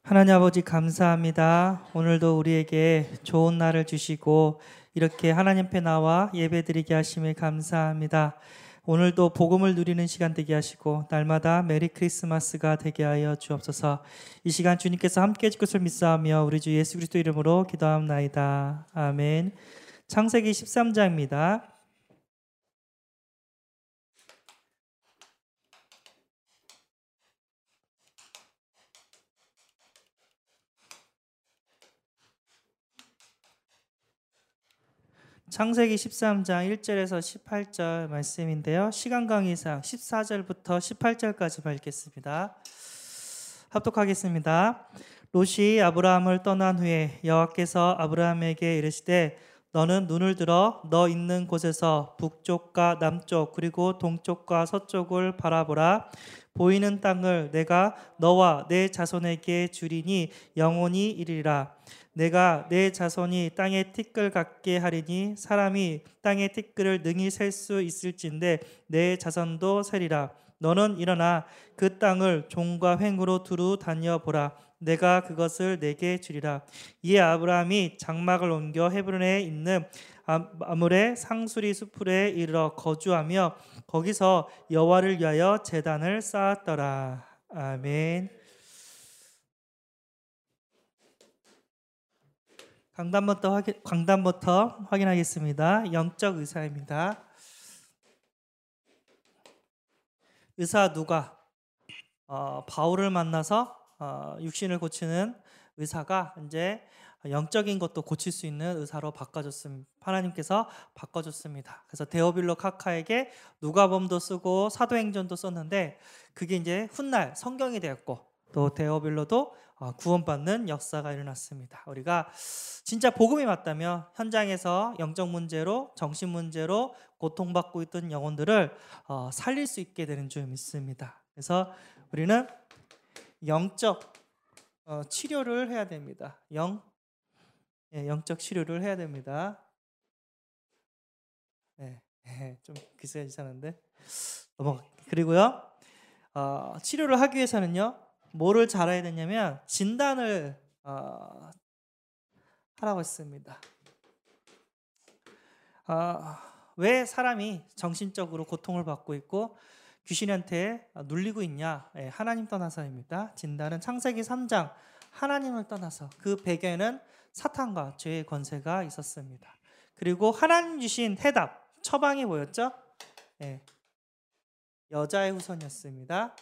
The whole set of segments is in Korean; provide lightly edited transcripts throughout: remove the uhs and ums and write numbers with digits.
하나님 아버지 감사합니다. 오늘도 우리에게 좋은 날을 주시고 이렇게 하나님 앞에 나와 예배드리게 하심에 감사합니다. 오늘도 복음을 누리는 시간 되게 하시고 날마다 메리 크리스마스가 되게 하여 주옵소서. 이 시간 주님께서 함께 해줄 것을 믿사오며 우리 주 예수 그리스도 이름으로 기도합나이다. 아멘. 창세기 13장입니다. 창세기 13장 1절에서 18절 말씀인데요. 시간 관계상 14절부터 18절까지 밝겠습니다. 합독하겠습니다. 롯이 아브라함을 떠난 후에 여호와께서 아브라함에게 이르시되 너는 눈을 들어 너 있는 곳에서 북쪽과 남쪽 그리고 동쪽과 서쪽을 바라보라. 보이는 땅을 내가 너와 내 자손에게 주리니 영원히 이르리라. 내가 내 자손이 땅의 티끌 같게 하리니 사람이 땅의 티끌을 능히 셀 수 있을진데 내 자손도 세리라. 너는 일어나 그 땅을 종과 횡으로 두루 다녀보라. 내가 그것을 내게 주리라. 이에 아브라함이 장막을 옮겨 헤브론에 있는 아므레 상수리 수풀에 이르러 거주하며 거기서 여호와를 위하여 제단을 쌓았더라. 아멘. 강단부터 확인하겠습니다. 영적 의사입니다. 의사 누가? 바울을 만나서 육신을 의사가 이제 영적인 것도 고칠 수 있는 의사로 바꿔줬습니다. 하나님께서 바꿔줬습니다. 그래서 데오빌로 카카에게 누가복음도 쓰고 사도행전도 썼는데 그게 이제 훗날 성경이 되었고 또 데오빌로도 구원받는 역사가 일어났습니다. 우리가 진짜 복음이 맞다면 현장에서 영적 문제로 정신 문제로 고통받고 있던 영혼들을 살릴 수 있게 되는 줄 믿습니다. 그래서 우리는 영적 치료를 해야 됩니다. 영적 치료를 해야 됩니다. 좀 귀찮은데 그리고요 치료를 하기 위해서는요 뭐를 잘해야 되냐면 진단을 하라고 했습니다. 왜 사람이 정신적으로 고통을 받고 있고 귀신한테 눌리고 있냐? 하나님 떠나서입니다. 진단은 창세기 3장 하나님을 떠나서 그 배경에는 사탄과 죄의 권세가 있었습니다. 그리고 하나님 주신 해답 처방이 뭐였죠? 여자의 후손이었습니다.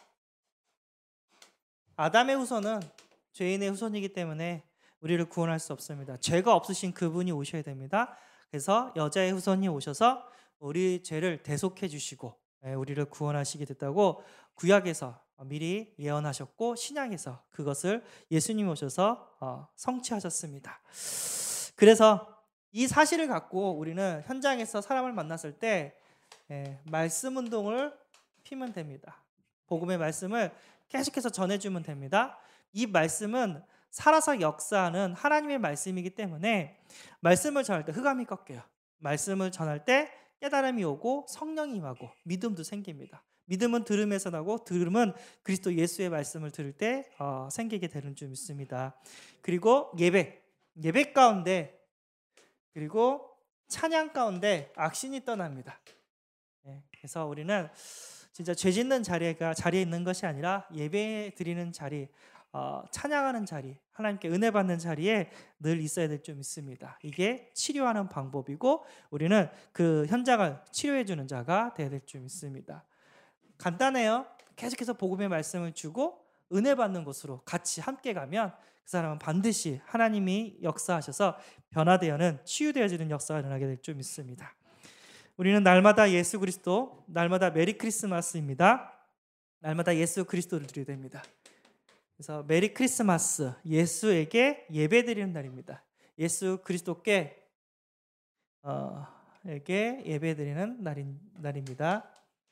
아담의 후손은 죄인의 후손이기 때문에 우리를 구원할 수 없습니다. 죄가 없으신 그분이 오셔야 됩니다. 그래서 여자의 후손이 오셔서 우리 죄를 대속해 주시고 우리를 구원하시게 됐다고 구약에서 미리 예언하셨고 신약에서 그것을 예수님이 오셔서 성취하셨습니다. 그래서 이 사실을 갖고 우리는 현장에서 사람을 만났을 때 말씀 운동을 피면 됩니다. 복음의 말씀을 계속해서 전해주면 됩니다. 이 말씀은 살아서 역사하는 하나님의 말씀이기 때문에 말씀을 전할 때 흑암이 꺾여요. 말씀을 전할 때 깨달음이 오고 성령이 임하고 믿음도 생깁니다. 믿음은 들음에서 나고 들음은 그리스도 예수의 말씀을 들을 때 생기게 되는 줄 믿습니다. 그리고 예배 가운데 그리고 찬양 가운데 악신이 떠납니다. 그래서 우리는 진짜 죄 짓는 자리에 있는 것이 아니라 예배 드리는 자리, 찬양하는 자리, 하나님께 은혜 받는 자리에 늘 있어야 될 줄 믿습니다. 이게 치료하는 방법이고 우리는 그 현장을 치료해 주는 자가 되어야 될 줄 믿습니다. 간단해요. 계속해서 복음의 말씀을 주고 은혜 받는 곳으로 같이 함께 가면 그 사람은 반드시 하나님이 역사하셔서 변화되어는 치유되어지는 역사가 일어나게 될 줄 믿습니다. 우리는 날마다 예수 그리스도, 날마다 메리 크리스마스입니다. 날마다 예수 그리스도를 드려야 됩니다. 그래서 메리 크리스마스, 예수에게 예배드리는 날입니다. 예수 그리스도께 에게 예배드리는 날입니다.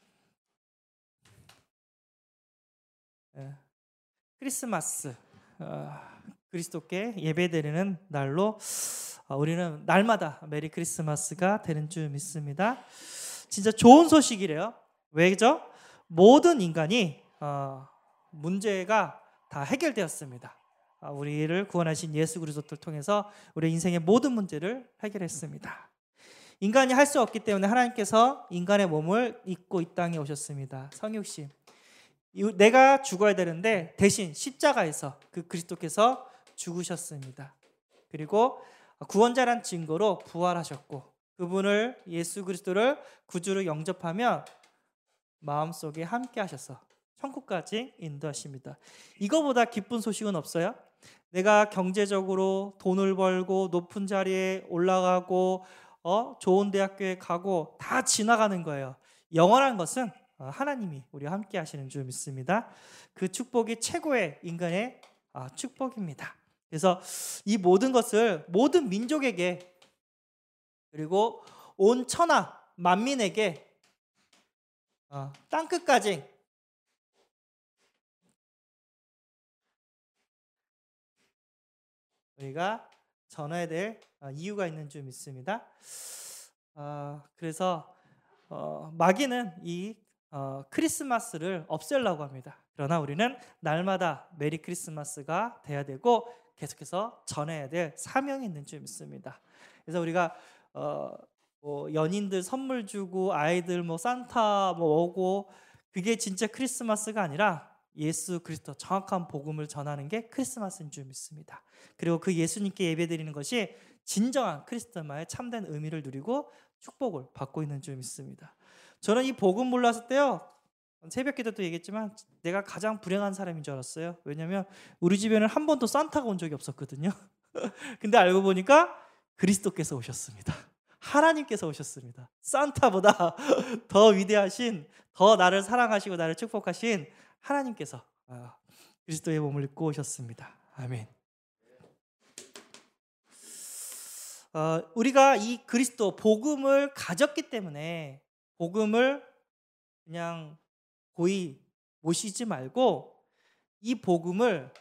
크리스마스, 그리스도께 예배드리는 날로 우리는 날마다 메리 크리스마스가 되는 줄 믿습니다. 진짜 좋은 소식이래요. 왜죠? 모든 인간이 문제가 다 해결되었습니다. 우리를 구원하신 예수 그리스도를 통해서 우리 인생의 모든 문제를 해결했습니다. 인간이 할 수 없기 때문에 하나님께서 인간의 몸을 입고 이 땅에 오셨습니다. 성육신. 내가 죽어야 되는데 대신 십자가에서 그 그리스도께서 죽으셨습니다. 그리고 구원자란 증거로 부활하셨고, 그분을, 예수 그리스도를 구주로 영접하면 마음속에 함께 하셔서 천국까지 인도하십니다. 이거보다 기쁜 소식은 없어요. 내가 경제적으로 돈을 벌고 높은 자리에 올라가고 좋은 대학교에 가고 다 지나가는 거예요. 영원한 것은 하나님이 우리와 함께 하시는 줄 믿습니다. 그 축복이 최고의 인간의 축복입니다. 그래서 이 모든 것을 모든 민족에게, 그리고 온 천하 만민에게, 땅끝까지 우리가 전해야 될 이유가 있는 줄 믿습니다. 그래서 마귀는 이 크리스마스를 없애려고 합니다. 그러나 우리는 날마다 메리 크리스마스가 돼야 되고 계속해서 전해야 될 사명이 있는 줄 믿습니다. 그래서 우리가 뭐 연인들 선물 주고 아이들 뭐 산타 뭐 오고, 그게 진짜 크리스마스가 아니라 예수 그리스도 정확한 복음을 전하는 게 크리스마스인 줄 믿습니다. 그리고 그 예수님께 예배드리는 것이 진정한 크리스마스의 참된 의미를 누리고 축복을 받고 있는 줄 믿습니다. 저는 이 복음 몰랐을 때요, 새벽 기도 도 얘기했지만 내가 가장 불행한 사람인 줄 알았어요. 왜냐하면 우리 집에는 한 번도 산타가 온 적이 없었거든요. 근데 알고 보니까 그리스도께서 오셨습니다. 하나님께서 오셨습니다. 산타보다 더 위대하신, 더 나를 사랑하시고 나를 축복하신 하나님께서 그리스도의 몸을 입고 오셨습니다. 아멘. 우리가 이 그리스도 복음을 가졌기 때문에 복음을 그냥 고이 모시지 말고 이 복음을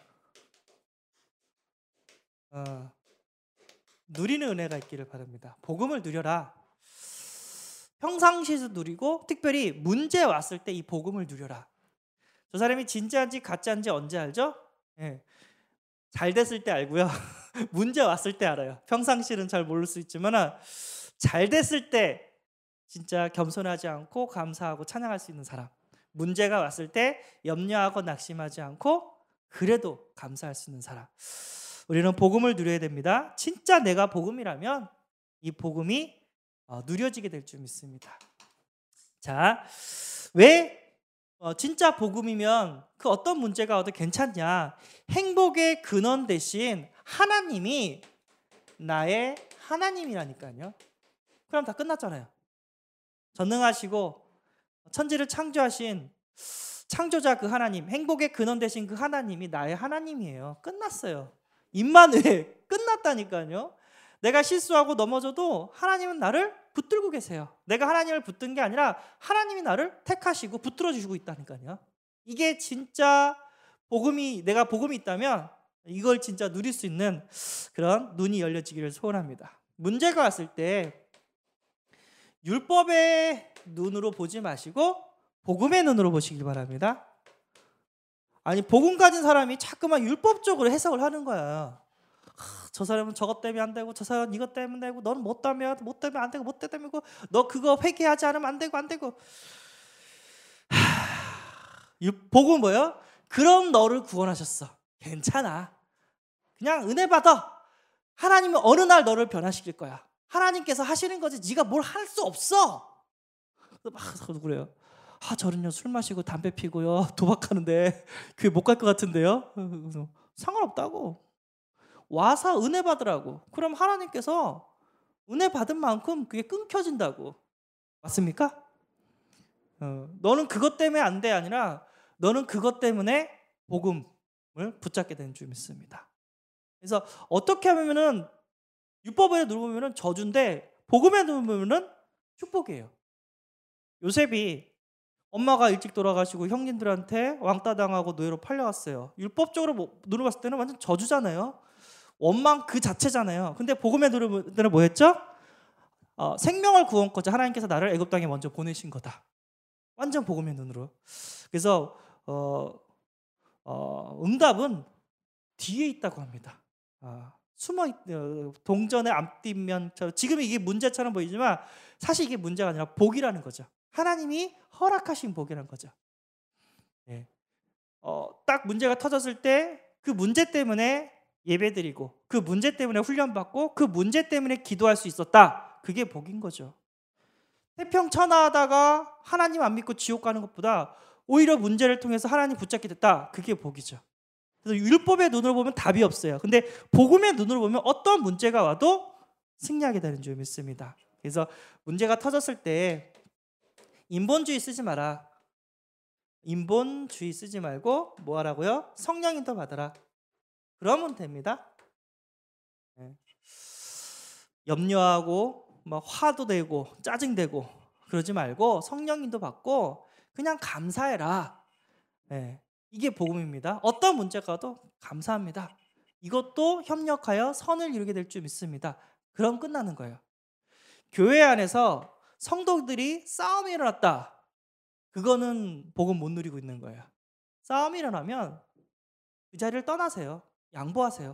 누리는 은혜가 있기를 바랍니다. 복음을 누려라. 평상시에서 누리고 특별히 문제 왔을 때 이 복음을 누려라. 저 사람이 진짜인지 가짜인지 언제 알죠? 잘 됐을 때 알고요. 문제 왔을 때 알아요. 평상시는 잘 모를 수 있지만 잘 됐을 때 진짜 겸손하지 않고 감사하고 찬양할 수 있는 사람. 문제가 왔을 때 염려하고 낙심하지 않고 그래도 감사할 수 있는 사람. 우리는 복음을 누려야 됩니다. 진짜 내가 복음이라면 이 복음이 누려지게 될 줄 믿습니다. 자, 왜 진짜 복음이면 그 어떤 문제가 와도 괜찮냐? 행복의 근원 대신 하나님이 나의 하나님이라니까요. 그럼 다 끝났잖아요. 전능하시고 천지를 창조하신 창조자 그 하나님, 행복의 근원 되신 그 하나님이 나의 하나님이에요. 끝났어요. 임마누엘, 끝났다니까요. 내가 실수하고 넘어져도 하나님은 나를 붙들고 계세요. 내가 하나님을 붙든 게 아니라 하나님이 나를 택하시고 붙들어 주시고 있다니까요. 이게 진짜 복음이, 내가 복음이 있다면 이걸 진짜 누릴 수 있는 그런 눈이 열려지기를 소원합니다. 문제가 왔을 때 율법의 눈으로 보지 마시고 복음의 눈으로 보시길 바랍니다. 아니, 복음 가진 사람이 자꾸만 율법적으로 해석을 하는 거야. 저 사람은 저것 때문에 안 되고, 저 사람은 이것 때문에 되고, 너는 뭐 때문에 안 되고, 뭐 때문에 되고, 너 그거 회개하지 않으면 안 되고. 복음 뭐예요? 그럼 너를 구원하셨어. 괜찮아. 그냥 은혜 받아. 하나님은 어느 날 너를 변화시킬 거야. 하나님께서 하시는 거지 네가 뭘 할 수 없어. 막 그래요. 저는요 술 마시고 담배 피고요 도박하는데 그게 못 갈 것 같은데요. 상관없다고. 와서 은혜 받으라고. 그럼 하나님께서 은혜 받은 만큼 그게 끊겨진다고. 맞습니까? 너는 그것 때문에 안 돼 아니라 너는 그것 때문에 복음을 붙잡게 되는 줄 믿습니다. 그래서 어떻게 하면은 율법에 누르면은 저주인데 복음에 누르면은 축복이에요. 요셉이 엄마가 일찍 돌아가시고 형님들한테 왕따 당하고 노예로 팔려갔어요. 율법적으로 누르봤을 때는 완전 저주잖아요. 원망 그 자체잖아요. 근데 복음에 누르면 때는 뭐였죠? 생명을 구원코자 하나님께서 나를 애굽 땅에 먼저 보내신 거다. 완전 복음의 눈으로. 그래서 응답은 뒤에 있다고 합니다. 동전의 앞뒷면처럼 지금 이게 문제처럼 보이지만 사실 이게 문제가 아니라 복이라는 거죠. 하나님이 허락하신 복이라는 거죠. 예. 딱 문제가 터졌을 때 그 문제 때문에 예배드리고 그 문제 때문에 훈련받고 그 문제 때문에 기도할 수 있었다. 그게 복인 거죠. 태평천하하다가 하나님 안 믿고 지옥 가는 것보다 오히려 문제를 통해서 하나님 붙잡게 됐다. 그게 복이죠. 그래서 율법의 눈으로 보면 답이 없어요. 근데 복음의 눈으로 보면 어떤 문제가 와도 승리하게 되는 줄 믿습니다. 그래서 문제가 터졌을 때 인본주의 쓰지 마라. 인본주의 쓰지 말고 뭐 하라고요? 성령인도 받아라. 그러면 됩니다. 염려하고 막 화도 내고 짜증되고 그러지 말고 성령인도 받고 그냥 감사해라. 이게 복음입니다. 어떤 문제가 와도 감사합니다. 이것도 협력하여 선을 이루게 될 줄 믿습니다. 그럼 끝나는 거예요. 교회 안에서 성도들이 싸움이 일어났다. 그거는 복음 못 누리고 있는 거예요. 싸움이 일어나면 그 자리를 떠나세요. 양보하세요.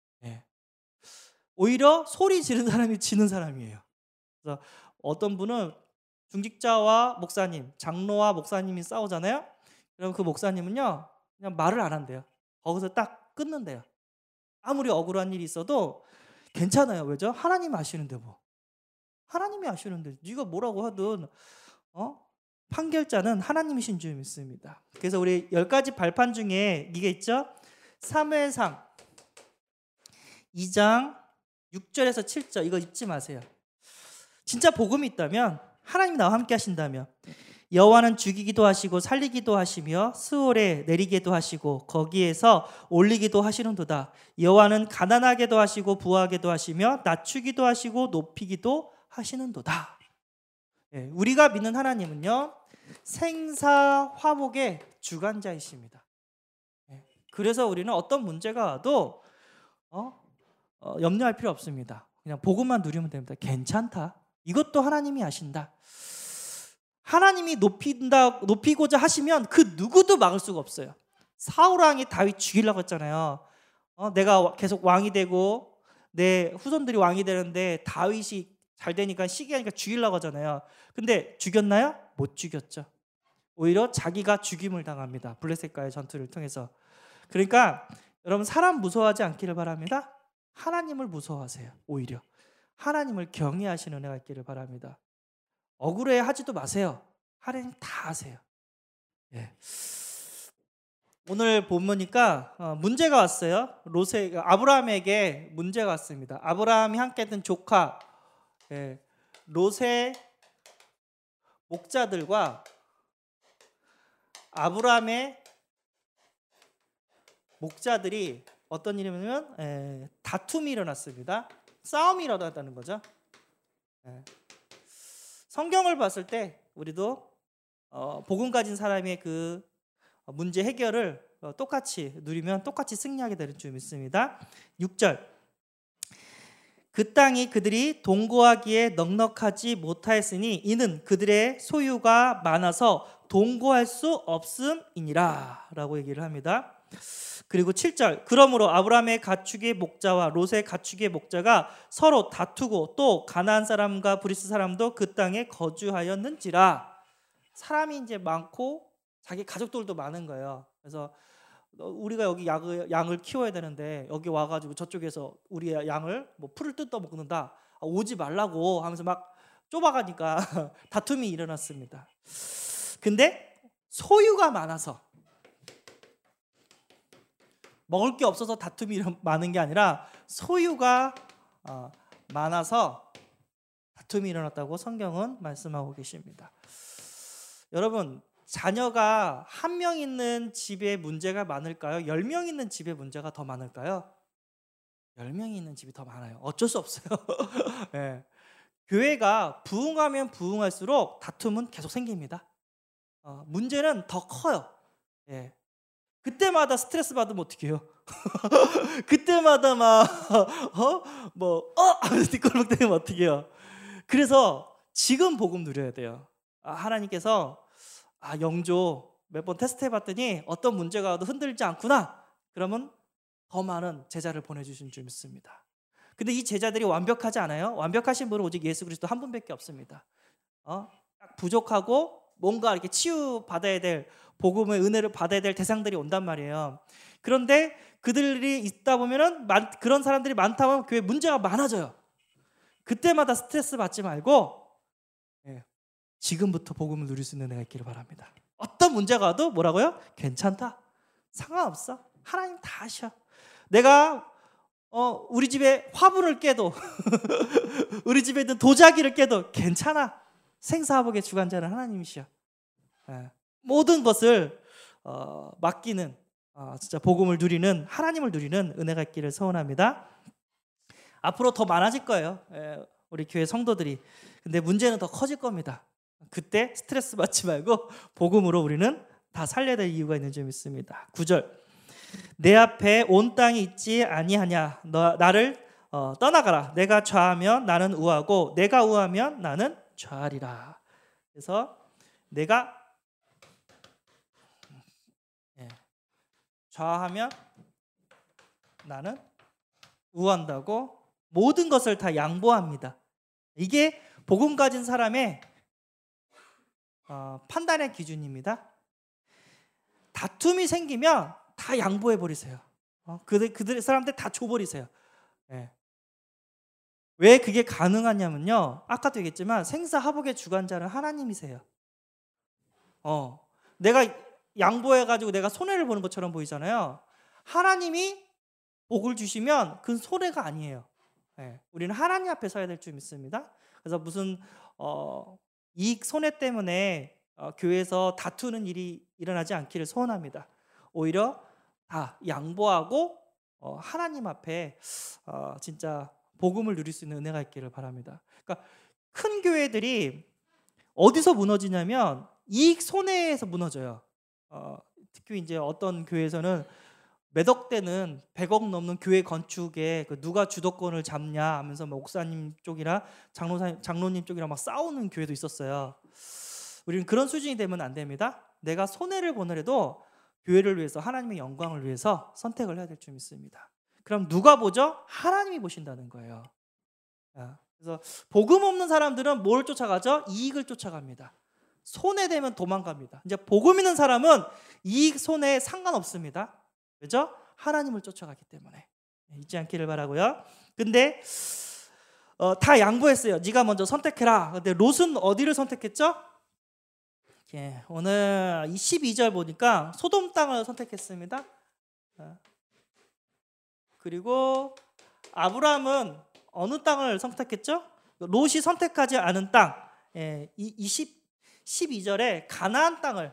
오히려 소리 지르는 사람이 지는 사람이에요. 그래서 어떤 분은 중직자와 목사님, 장로와 목사님이 싸우잖아요. 그럼 그 목사님은요 그냥 말을 안 한대요. 거기서 딱 끊는데요. 아무리 억울한 일이 있어도 괜찮아요. 왜죠? 하나님이 아시는데 뭐. 하나님이 아시는데 네가 뭐라고 하든 판결자는 하나님이신 줄 믿습니다. 그래서 우리 10가지 발판 중에 이게 있죠. 사무엘상 2장 6절에서 7절 이거 잊지 마세요. 진짜 복음이 있다면 하나님이 나와 함께 하신다면 여호와는 죽이기도 하시고 살리기도 하시며 스올에 내리기도 하시고 거기에서 올리기도 하시는도다. 여호와는 가난하게도 하시고 부하게도 하시며 낮추기도 하시고 높이기도 하시는도다. 우리가 믿는 하나님은요 생사화복의 주관자이십니다. 그래서 우리는 어떤 문제가 와도 염려할 필요 없습니다. 그냥 복음만 누리면 됩니다. 괜찮다. 이것도 하나님이 아신다. 하나님이 높이고자 하시면 그 누구도 막을 수가 없어요. 사울 왕이 다윗 죽이려고 했잖아요. 내가 계속 왕이 되고 내 후손들이 왕이 되는데 다윗이 잘 되니까 시기하니까 죽이려고 하잖아요. 근데 죽였나요? 못 죽였죠. 오히려 자기가 죽임을 당합니다. 블레셋과의 전투를 통해서. 그러니까 여러분 사람 무서워하지 않기를 바랍니다. 하나님을 무서워하세요. 오히려 하나님을 경외하시는 은혜가 있기를 바랍니다. 억울해하지도 마세요. 하나님 다 아세요. 오늘 보니까 문제가 왔어요. 아브라함에게 문제가 왔습니다. 아브라함이 함께했던 조카 롯의 목자들과 아브라함의 목자들이 어떤 일이냐면 다툼이 일어났습니다. 싸움이 일어났다는 거죠. 성경을 봤을 때 우리도 복음 가진 사람의 그 문제 해결을 똑같이 누리면 똑같이 승리하게 되는 줄 믿습니다. 6절 그 땅이 그들이 동거하기에 넉넉하지 못하였으니 이는 그들의 소유가 많아서 동거할 수 없음이니라 라고 얘기를 합니다. 그리고 7절 그러므로 아브라함의 가축의 목자와 롯의 가축의 목자가 서로 다투고 또 가나안 사람과 브리스 사람도 그 땅에 거주하였는지라. 사람이 이제 많고 자기 가족들도 많은 거예요. 그래서 우리가 여기 양을 키워야 되는데 여기 와가지고 저쪽에서 우리 양을 뭐 풀을 뜯어 먹는다. 오지 말라고 하면서 막 좁아가니까 다툼이 일어났습니다. 근데 소유가 많아서 먹을 게 없어서 다툼이 많은 게 아니라 소유가 많아서 다툼이 일어났다고 성경은 말씀하고 계십니다. 여러분 자녀가 한 명 있는 집에 문제가 많을까요? 10명 있는 집에 문제가 더 많을까요? 10명이 있는 집이 더 많아요. 어쩔 수 없어요. 교회가 부흥하면 부흥할수록 다툼은 계속 생깁니다. 문제는 더 커요. 그때마다 스트레스 받으면 어떻게 해요? 그때마다 막 뒷골목 되면 어떻게 해요? 그래서 지금 복음 누려야 돼요. 하나님께서 영조 몇 번 테스트 해봤더니 어떤 문제가 와도 흔들리지 않구나. 그러면 더 많은 제자를 보내주신 줄 믿습니다. 근데 이 제자들이 완벽하지 않아요. 완벽하신 분은 오직 예수 그리스도 한 분밖에 없습니다. 부족하고 뭔가 이렇게 치유받아야 될 복음의 은혜를 받아야 될 대상들이 온단 말이에요. 그런데 그들이 있다 보면은 그런 사람들이 많다 보면 교회 문제가 많아져요. 그때마다 스트레스 받지 말고 지금부터 복음을 누릴 수 있는 은혜가 있기를 바랍니다. 어떤 문제가 와도 뭐라고요? 괜찮다. 상관없어. 하나님 다 아셔. 내가 우리 집에 화분을 깨도 우리 집에 있는 도자기를 깨도 괜찮아. 생사화복의 주관자는 하나님이시여. 모든 것을 맡기는 진짜 복음을 누리는 하나님을 누리는 은혜가 있기를 소원합니다. 앞으로 더 많아질 거예요. 우리 교회 성도들이. 근데 문제는 더 커질 겁니다. 그때 스트레스 받지 말고 복음으로 우리는 다 살려야 될 이유가 있는 줄 믿습니다. 9절. 내 앞에 온 땅이 있지 아니하냐. 나를 떠나가라. 내가 좌하면 나는 우하고 내가 우하면 나는 좌하리라. 그래서 내가 좌하면 나는 우한다고 모든 것을 다 양보합니다. 이게 복음 가진 사람의 판단의 기준입니다. 다툼이 생기면 다 양보해 버리세요. 그들 사람들 다 줘버리세요. 왜 그게 가능하냐면요. 아까도 얘기했지만 생사화복의 주관자는 하나님이세요. 내가 양보해가지고 내가 손해를 보는 것처럼 보이잖아요. 하나님이 복을 주시면 그건 손해가 아니에요. 우리는 하나님 앞에 서야 될 줄 믿습니다. 그래서 무슨 이익 손해 때문에 교회에서 다투는 일이 일어나지 않기를 소원합니다. 오히려 다 양보하고 하나님 앞에 진짜 복음을 누릴 수 있는 은혜가 있기를 바랍니다. 그러니까 큰 교회들이 어디서 무너지냐면 이익 손해에서 무너져요. 특히 이제 어떤 교회에서는 몇억 대는 100억 넘는 교회 건축에 누가 주도권을 잡냐 하면서 목사님 쪽이나 장로님 쪽이랑 막 싸우는 교회도 있었어요. 우리는 그런 수준이 되면 안 됩니다. 내가 손해를 보느라도 교회를 위해서 하나님의 영광을 위해서 선택을 해야 될 줄 믿습니다. 그럼 누가 보죠? 하나님이 보신다는 거예요. 그래서 복음 없는 사람들은 뭘 쫓아가죠? 이익을 쫓아갑니다. 손해되면 도망갑니다. 이제 복음 있는 사람은 이익 손해에 상관없습니다. 그죠? 하나님을 쫓아가기 때문에 잊지 않기를 바라고요. 근데 다 양보했어요. 네가 먼저 선택해라. 근데 롯은 어디를 선택했죠? 오늘 12절 보니까 소돔 땅을 선택했습니다. 그리고 아브라함은 어느 땅을 선택했죠? 롯이 선택하지 않은 땅. 12절에 가나안 땅을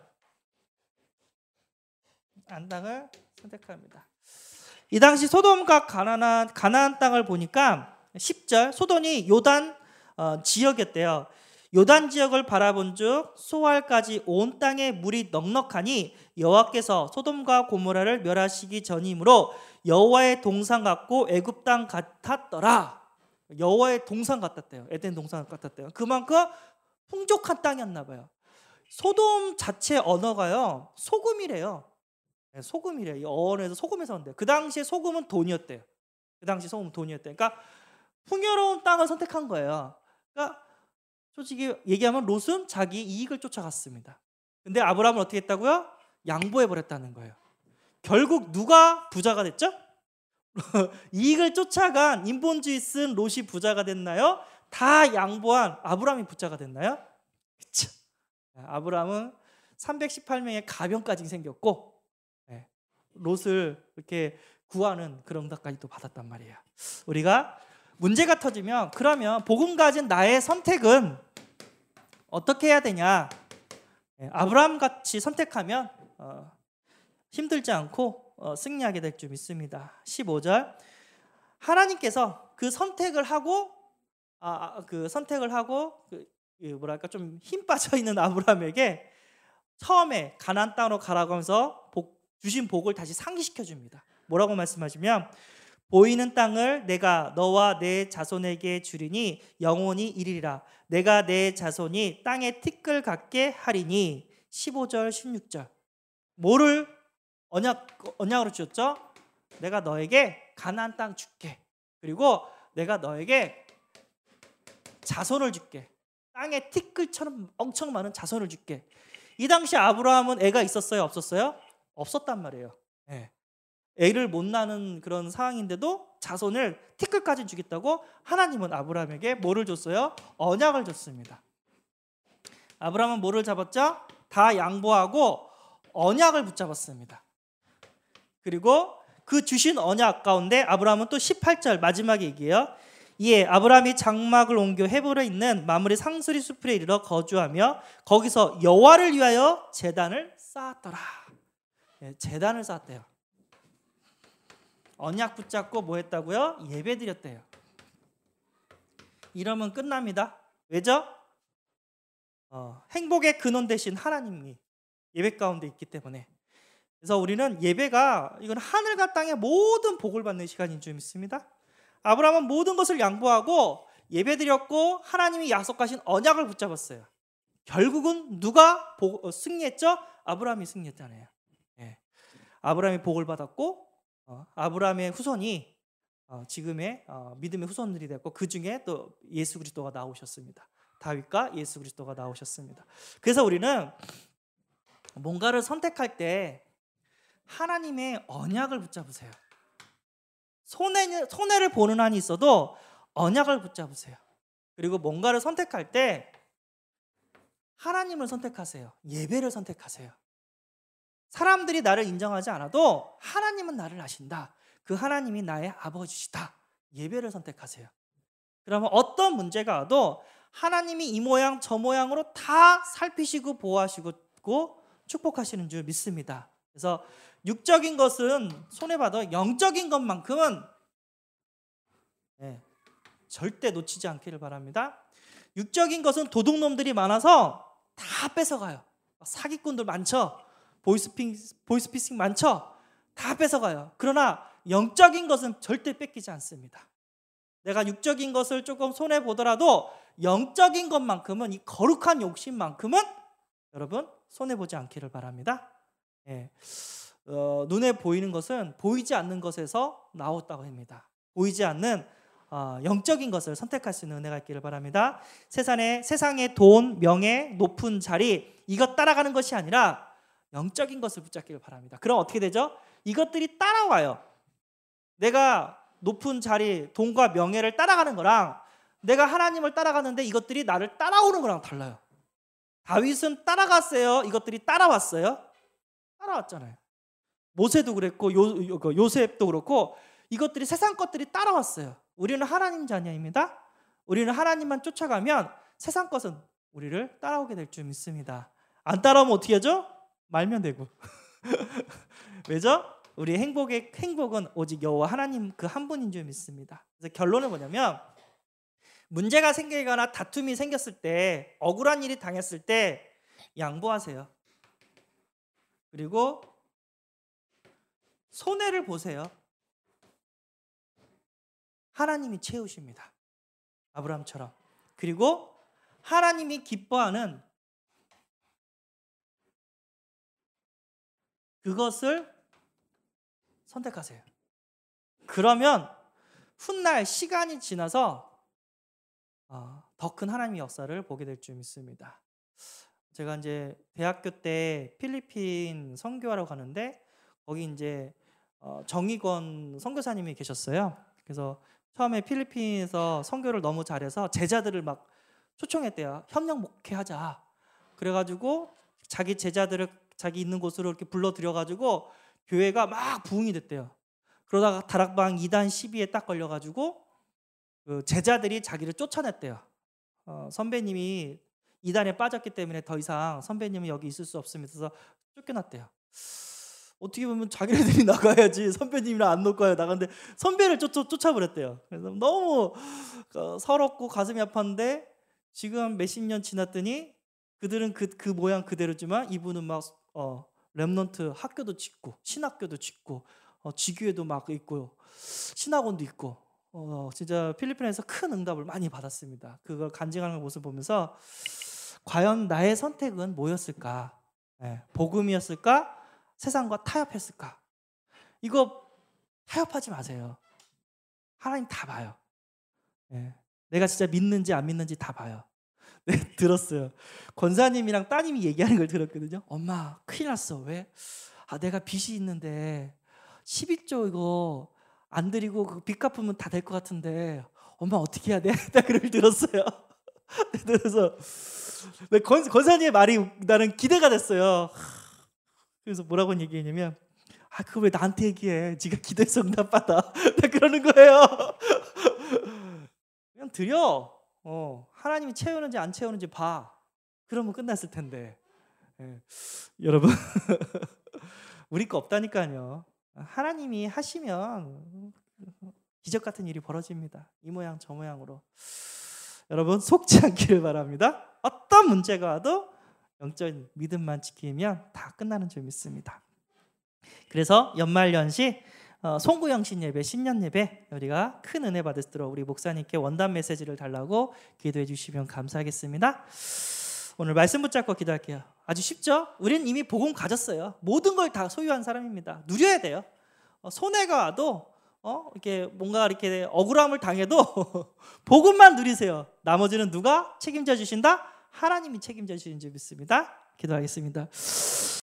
선택합니다. 이 당시 소돔과 가나안 땅을 보니까 10절 소돔이 요단 지역이었대요. 요단 지역을 바라본즉 소알까지 온 땅에 물이 넉넉하니 여호와께서 소돔과 고모라를 멸하시기 전이므로 여호와의 동산 같고 애굽 땅 같았더라. 여호와의 동산 같았대요. 에덴 동산 같았대요. 그만큼 풍족한 땅이었나 봐요. 소돔 자체 언어가요 소금이래요. 소금이래요. 이 언어에서 소금에서 온대요. 그 당시에 소금은 돈이었대요. 그러니까 풍요로운 땅을 선택한 거예요. 그러니까 솔직히 얘기하면 롯은 자기 이익을 쫓아갔습니다. 근데 아브라함은 어떻게 했다고요? 양보해버렸다는 거예요. 결국 누가 부자가 됐죠? 이익을 쫓아간 인본주의 쓴 롯이 부자가 됐나요? 다 양보한 아브라함이 부자가 됐나요? 그쵸? 아브라함은 318명의 가병까지 생겼고 롯을 이렇게 구하는 그런 응답까지 또 받았단 말이에요. 우리가 문제가 터지면 그러면 복음 가진 나의 선택은 어떻게 해야 되냐? 아브라함 같이 선택하면 힘들지 않고 승리하게 될 줄 믿습니다. 15절 하나님께서 그 선택을 하고 뭐랄까 좀 힘 빠져 있는 아브라함에게 처음에 가나안 땅으로 가라고 하면서 주신 복을 다시 상기시켜 줍니다. 뭐라고 말씀하시면 보이는 땅을 내가 너와 내 자손에게 주리니 영원히 이르리라. 내가 내 자손이 땅에 티끌 같게 하리니. 15절 16절 뭐를 언약으로 주셨죠? 내가 너에게 가나안 땅 줄게. 그리고 내가 너에게 자손을 줄게. 땅에 티끌처럼 엄청 많은 자손을 줄게. 이 당시 아브라함은 애가 있었어요? 없었어요? 없었단 말이에요. 예. 애를 못 낳는 그런 상황인데도 자손을 티끌까지 주겠다고 하나님은 아브라함에게 뭐를 줬어요? 언약을 줬습니다. 아브라함은 뭐를 잡았죠? 다 양보하고 언약을 붙잡았습니다. 그리고 그 주신 언약 가운데 아브라함은 또 18절 마지막에 얘기해요. 이에 아브라함이 장막을 옮겨 헤브론에 있는 마므리 상수리 숲에 이르러 거주하며 거기서 여호와를 위하여 제단을 쌓았더라. 예, 제단을 쌓았대요. 언약 붙잡고 뭐 했다고요? 예배 드렸대요. 이러면 끝납니다. 왜죠? 행복의 근원 되신 하나님이 예배 가운데 있기 때문에. 그래서 우리는 예배가 이건 하늘과 땅의 모든 복을 받는 시간인 줄 믿습니다. 아브라함은 모든 것을 양보하고 예배 드렸고 하나님이 약속하신 언약을 붙잡았어요. 결국은 누가 승리했죠? 아브라함이 승리했잖아요. 예. 아브라함이 복을 받았고 아브라함의 후손이 지금의 믿음의 후손들이 됐고 그 중에 또 예수 그리스도가 나오셨습니다. 다윗과 예수 그리스도가 나오셨습니다. 그래서 우리는 뭔가를 선택할 때 하나님의 언약을 붙잡으세요. 손해를 보는 한이 있어도 언약을 붙잡으세요. 그리고 뭔가를 선택할 때 하나님을 선택하세요. 예배를 선택하세요. 사람들이 나를 인정하지 않아도 하나님은 나를 아신다. 그 하나님이 나의 아버지시다. 예배를 선택하세요. 그러면 어떤 문제가 와도 하나님이 이 모양 저 모양으로 다 살피시고 보호하시고 축복하시는 줄 믿습니다. 그래서 육적인 것은 손해봐도 영적인 것만큼은 절대 놓치지 않기를 바랍니다. 육적인 것은 도둑놈들이 많아서 다 뺏어가요. 사기꾼들 많죠. 보이스피싱 많죠. 다 뺏어가요. 그러나 영적인 것은 절대 뺏기지 않습니다. 내가 육적인 것을 조금 손해보더라도 영적인 것만큼은, 이 거룩한 욕심만큼은 여러분 손해보지 않기를 바랍니다. 눈에 보이는 것은 보이지 않는 것에서 나왔다고 합니다. 보이지 않는 영적인 것을 선택할 수 있는 은혜가 있기를 바랍니다. 세상의 돈, 명예, 높은 자리 이것 따라가는 것이 아니라 영적인 것을 붙잡기를 바랍니다. 그럼 어떻게 되죠? 이것들이 따라와요. 내가 높은 자리, 돈과 명예를 따라가는 거랑 내가 하나님을 따라가는데 이것들이 나를 따라오는 거랑 달라요. 다윗은 따라갔어요? 이것들이 따라왔어요? 따라왔잖아요. 모세도 그랬고 요셉도 그렇고 이것들이 세상 것들이 따라왔어요. 우리는 하나님 자녀입니다. 우리는 하나님만 쫓아가면 세상 것은 우리를 따라오게 될 줄 믿습니다. 안 따라오면 어떻게 하죠? 말면 되고. 왜죠? 우리 행복은 오직 여호와 하나님 그 한 분인 줄 믿습니다. 그래서 결론은 뭐냐면 문제가 생기거나 다툼이 생겼을 때, 억울한 일이 당했을 때 양보하세요. 그리고 손해를 보세요. 하나님이 채우십니다. 아브라함처럼. 그리고 하나님이 기뻐하는 그것을 선택하세요. 그러면 훗날 시간이 지나서 더 큰 하나님의 역사를 보게 될 줄 믿습니다. 제가 이제 대학교 때 필리핀 선교하러 가는데 거기 이제 정의권 선교사님이 계셨어요. 그래서 처음에 필리핀에서 선교를 너무 잘해서 제자들을 막 초청했대요. 협력 목회하자. 그래가지고 자기 제자들을 자기 있는 곳으로 이렇게 불러들여가지고 교회가 막 부흥이 됐대요. 그러다가 다락방 2단 시비에 딱 걸려가지고 그 제자들이 자기를 쫓아냈대요. 선배님이 2단에 빠졌기 때문에 더 이상 선배님은 여기 있을 수 없으면서 쫓겨났대요. 어떻게 보면 자기네들이 나가야지 선배님이랑 안 놓을 거예요. 나갔는데 선배를 쫓아버렸대요. 그래서 너무 서럽고 가슴이 아팠는데 지금 몇십 년 지났더니 그들은 그 모양 그대로지만 이분은 막 렘넌트 학교도 짓고 신학교도 짓고 지교회도 막 있고 신학원도 있고 진짜 필리핀에서 큰 응답을 많이 받았습니다. 그걸 간증하는 모습을 보면서 과연 나의 선택은 뭐였을까? 복음이었을까? 세상과 타협했을까? 이거 타협하지 마세요. 하나님 다 봐요. 예. 내가 진짜 믿는지 안 믿는지 다 봐요. 네, 들었어요. 권사님이랑 따님이 얘기하는 걸 들었거든요. 엄마 큰일 났어. 왜? 내가 빚이 있는데 11조 이거 안 드리고 그 빚 갚으면 다 될 것 같은데 엄마 어떻게 해야 돼? 딱 그걸 들었어요. 그래서 권사님의 말이 나는 기대가 됐어요. 그래서 뭐라고 얘기했냐면 그걸 왜 나한테 얘기해? 네가 기도해서 응답받아. 딱 그러는 거예요. 그냥 드려. 하나님이 채우는지 안 채우는지 봐. 그러면 끝났을 텐데. 예. 여러분 우리 거 없다니까요. 하나님이 하시면 기적 같은 일이 벌어집니다. 이 모양 저 모양으로. 여러분 속지 않기를 바랍니다. 어떤 문제가 와도 영적인 믿음만 지키면 다 끝나는 줄 믿습니다. 그래서 연말연시 송구영신 예배, 신년 예배 우리가 큰 은혜 받을 수 있도록 우리 목사님께 원단 메시지를 달라고 기도해 주시면 감사하겠습니다. 오늘 말씀 붙잡고 기도할게요. 아주 쉽죠? 우리는 이미 복음 가졌어요. 모든 걸 다 소유한 사람입니다. 누려야 돼요. 손해가 와도 이렇게 뭔가 이렇게 억울함을 당해도 복음만 누리세요. 나머지는 누가 책임져 주신다? 하나님이 책임져 주시는 줄 믿습니다. 기도하겠습니다.